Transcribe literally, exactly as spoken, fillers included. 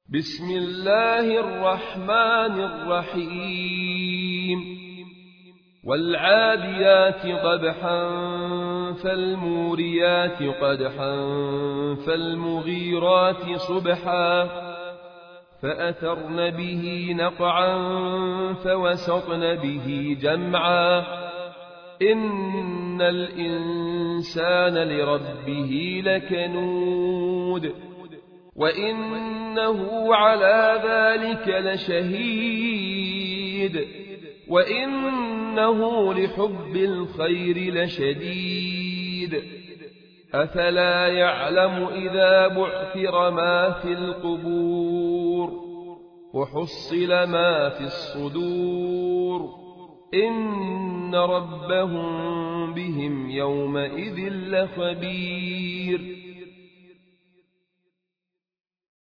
بسم الله الرحمن الرحيم والعاديات ضبحا فالموريات قدحا فالمغيرات صبحا فأثرن به نقعا فوسطن به جمعا إن الإنسان لربه لكنود وإنه على ذلك لشهيد وإنه لحب الخير لشديد أفلا يعلم إذا بعثر ما في القبور وحصل ما في الصدور إن ربهم بهم يومئذ لخبير